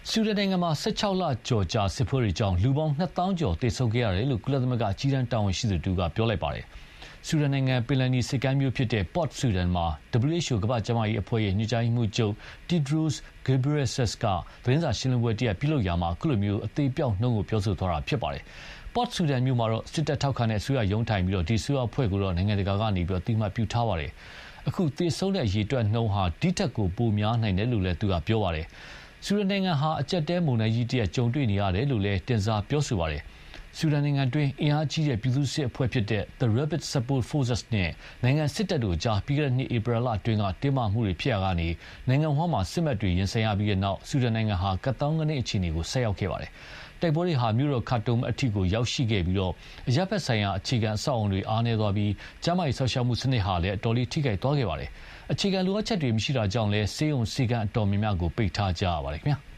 ဆူဒန်နိုင်ငံမှာ16လကျော်ကြာစစ်ပွဲတွေကြောင့်လူပေါင်း2000ကျော်သေဆုံးခဲ့ရတယ်လို့ကုလသမဂ္ဂအကြီးအတန်းတာဝန်ရှိသူတို့ကပြောလိုက်ပါတယ်။ဆူဒန်နိုင်ငံပင်လယ်နီစစ်ကမ်းမြို့ဖြစ်တဲ့ Port Sudan မှာ WHO ကမ္ဘာ့ကျန်းမာရေးအဖွဲ့ရဲ့ညွှန်ကြားရေးမှူးချုပ် Tedros Ghebreyesus ကသတင်းစာရှင်းလင်းပွဲတရပ်ပြုလုပ်ရာမှာအခုလိုအသေးပြောက်နှုန်းကိုပြောဆိုသွားတာဖြစ်ပါတယ်။ Port Sudan မြို့မှာတော့စစ်တပ်ထောက်ခံတဲ့အစိုးရရုံးထိုင်ပြီးဒီအစိုးရအဖွဲ့ကိုတော့နိုင်ငံတကာကနေအသိအမှတ်ပြုထားပါတယ်။အခုသေဆုံးတဲ့အရေအတွက်နှုန်းဟာဒီထက်ကိုပိုများနိုင်တယ်လို့လည်းသူကပြောပါတယ်။ဆူဒန်နိုင်ငံဟာအကြက်တဲမုန်တိုင်းကြီးတရပ်ကြုံတွေ့နေရတယ်လို့လည်းတင်စားပြောဆိုပါတယ်။ဆူဒန်နိုင်ငံတွင်းအင်အားကြီးတဲ့ပြည်သူ့စစ်အဖွဲ့ဖြစ်တဲ့ The Rapid Support Forces နဲ့နိုင်ငံစစ်တပ်တို့ကြားပြီးခဲ့တဲ့နှစ်ဧပြီလအတွင်းကတင်းမာမှုတွေဖြစ်ရာကနေနိုင်ငံဟောင်းမှာစစ်မှတ်တွေရင်ဆိုင်ရပြီးတဲ့နောက်ဆူဒန်နိုင်ငံဟာကတ်သောင်းကနစ်အခြေအနေကိုဆက်ရောက်ခဲ့ပါတယ်။တိုက်ပွဲတွေဟာမြို့တော်ခါတုံအထိကိုရောက်ရှိခဲ့ပြီးအရပ်ဘက်ဆိုင်ရာအခြေခံအဆောက်အအုံတွေအားနည်းသွားပြီးကျန်းမာရေးဆောက်ရှောက်မှုစနစ်ဟာလည်းအတော်လေးထိခိုက်သွားခဲ့ပါတယ်။အခြေခံလိုအပ်ချက်တွေမရှိတာကြောင့်လည်းဆေးရုံဆေးခန်းအတော်များများကိုပိတ်ထားကြရပါတယ်ခင်ဗျာ။